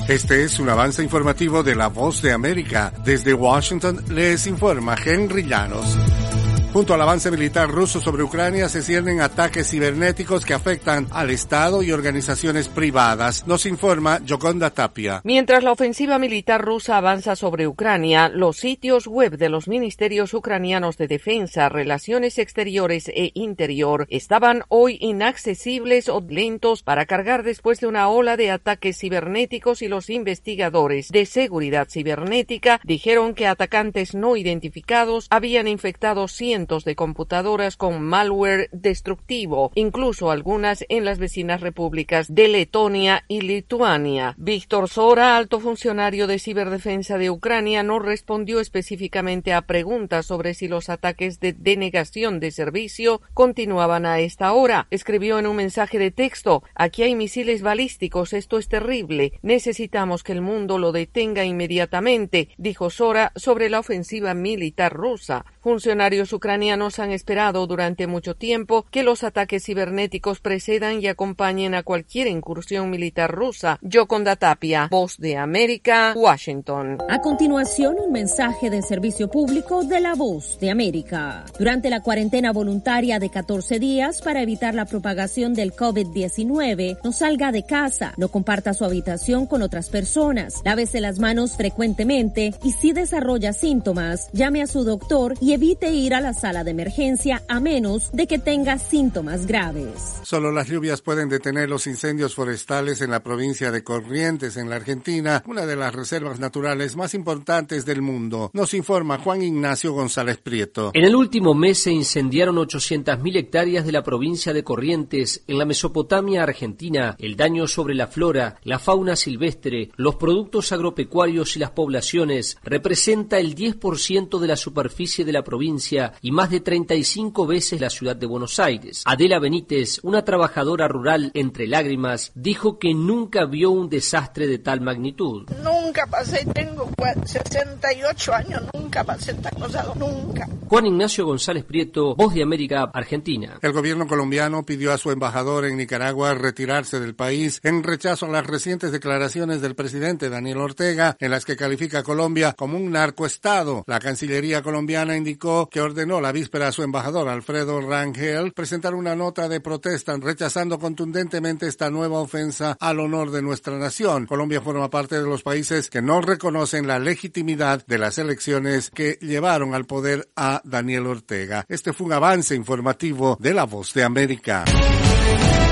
Este es un avance informativo de La Voz de América. Desde Washington les informa Henry Llanos. Junto al avance militar ruso sobre Ucrania se ciernen ataques cibernéticos que afectan al Estado y organizaciones privadas. Nos informa Yoconda Tapia. Mientras la ofensiva militar rusa avanza sobre Ucrania, los sitios web de los ministerios ucranianos de Defensa, Relaciones Exteriores e Interior estaban hoy inaccesibles o lentos para cargar después de una ola de ataques cibernéticos, y los investigadores de seguridad cibernética dijeron que atacantes no identificados habían infectado cientos de computadoras con malware destructivo, incluso algunas en las vecinas repúblicas de Letonia y Lituania. Víctor Sora, alto funcionario de ciberdefensa de Ucrania, no respondió específicamente a preguntas sobre si los ataques de denegación de servicio continuaban a esta hora. Escribió en un mensaje de texto: "Aquí hay misiles balísticos, esto es terrible, necesitamos que el mundo lo detenga inmediatamente", dijo Sora sobre la ofensiva militar rusa. Funcionarios ucranianos han esperado durante mucho tiempo que los ataques cibernéticos precedan y acompañen a cualquier incursión militar rusa. Yoconda Tapia, Voz de América, Washington. A continuación, un mensaje de servicio público de La Voz de América. Durante la cuarentena voluntaria de 14 días para evitar la propagación del COVID-19, no salga de casa, no comparta su habitación con otras personas, lávese las manos frecuentemente y si desarrolla síntomas, llame a su doctor y evite ir a la sala de emergencia a menos de que tenga síntomas graves. Solo las lluvias pueden detener los incendios forestales en la provincia de Corrientes, en la Argentina, una de las reservas naturales más importantes del mundo. Nos informa Juan Ignacio González Prieto. En el último mes se incendiaron 800.000 hectáreas de la provincia de Corrientes, en la Mesopotamia argentina. El daño sobre la flora, la fauna silvestre, los productos agropecuarios y las poblaciones representa el 10% de la superficie de la provincia y más de 35 veces la ciudad de Buenos Aires. Adela Benítez, una trabajadora rural entre lágrimas, dijo que nunca vio un desastre de tal magnitud. Nunca pasé, tengo 68 años, nunca pasé esta cosa, nunca. Juan Ignacio González Prieto, Voz de América, Argentina. El gobierno colombiano pidió a su embajador en Nicaragua retirarse del país en rechazo a las recientes declaraciones del presidente Daniel Ortega, en las que califica a Colombia como un narcoestado. La Cancillería colombiana indicó que ordenó la víspera a su embajador Alfredo Rangel presentar una nota de protesta rechazando contundentemente esta nueva ofensa al honor de nuestra nación. Colombia forma parte de los países que no reconocen la legitimidad de las elecciones que llevaron al poder a Daniel Ortega. Este fue un avance informativo de La Voz de América.